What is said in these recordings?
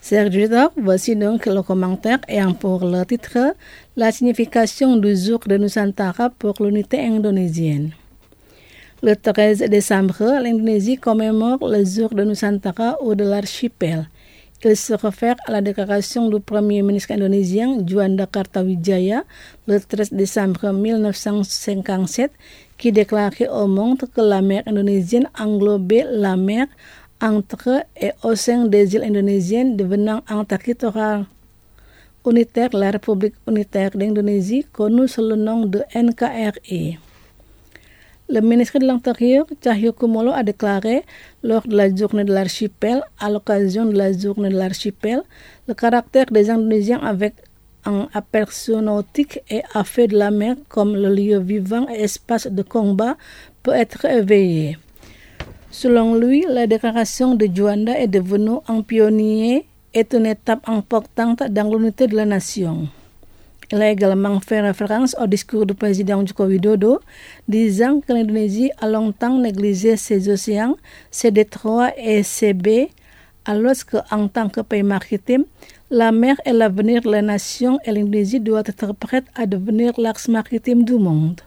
Chers auditeurs, voici donc le commentaire ayant pour le titre la signification du jour de Nusantara pour l'unité indonésienne. Le 13 décembre, l'Indonésie commémore le jour de Nusantara ou de l'archipel. Il se réfère à la déclaration du premier ministre indonésien Juanda Kartawijaya le 13 décembre 1957 qui déclarait au monde que la mer indonésienne englobait la mer entre et au sein des îles indonésiennes devenant un territoire unitaire, la République unitaire d'Indonésie, connue sous le nom de NKRI. Le ministre de l'Intérieur, Cahyokumolo, a déclaré lors de la journée de l'archipel, à l'occasion de la journée de l'archipel, le caractère des Indonésiens avec un aperçu nautique et a fait de la mer comme le lieu vivant et espace de combat peut être éveillé. Selon lui, la déclaration de Juanda est devenue un pionnier et une étape importante dans l'unité de la nation. Il a également fait référence au discours du président Joko Widodo, disant que l'Indonésie a longtemps négligé ses océans, ses détroits et ses baies, alors qu'en tant que pays maritime, la mer est l'avenir de la nation et l'Indonésie doit être prête à devenir l'axe maritime du monde.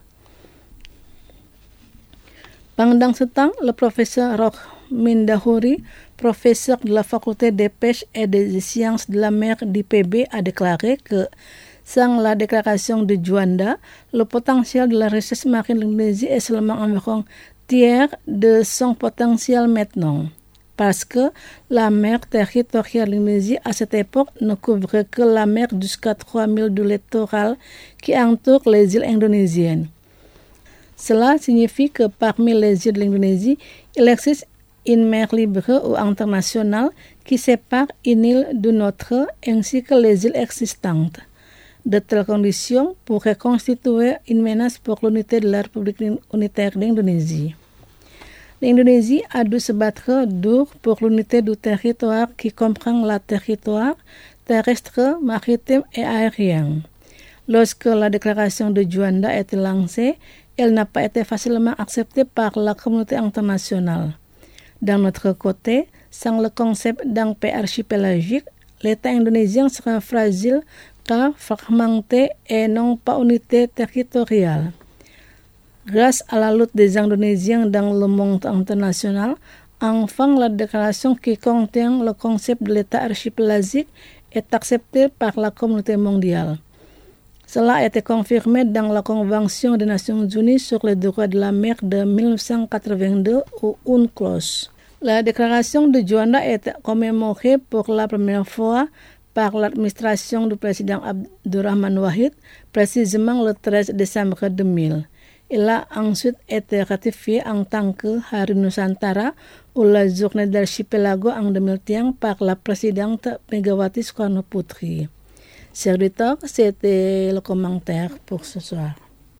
Pendant ce temps, le professeur Roch Mindahouri, professeur de la faculté des pêches et des sciences de la mer d'IPB, a déclaré que sans la déclaration de Juanda, le potentiel de la richesse marine de l'Indonésie est seulement environ tiers de son potentiel maintenant. Parce que la mer territoriale de l'Indonésie à cette époque ne couvrait que la mer jusqu'à 3000 du littoral qui entoure les îles indonésiennes. Cela signifie que parmi les îles de l'Indonésie, il existe une mer libre ou internationale qui sépare une île d'une autre ainsi que les îles existantes. De telles conditions pourraient constituer une menace pour l'unité de la République unitaire d'Indonésie. L'Indonésie a dû se battre dur pour l'unité du territoire qui comprend le territoire terrestre, maritime et aérien. Lorsque la déclaration de Juanda a été lancée, elle n'a pas été facilement acceptée par la communauté internationale. D'un autre côté, sans le concept d'un pays archipélagique, l'État indonésien sera fragile car fragmenté et non pas unité territoriale. Grâce à la lutte des Indonésiens dans le monde international, enfin la déclaration qui contient le concept de l'État archipélagique est acceptée par la communauté mondiale. Cela a été confirmé dans la Convention des Nations Unies sur les droits de la mer de 1982 ou UNCLOS. La déclaration de Juanda est commémorée pour la première fois par l'administration du président Abdurrahman Wahid, précisément le 13 décembre 2000. Il a ensuite été ratifié en tant que Hari Nusantara ou la journée d'archipelago en 2001 par la présidente Megawati Soekarno Putri. Chers auditeurs, c'était le commentaire pour ce soir.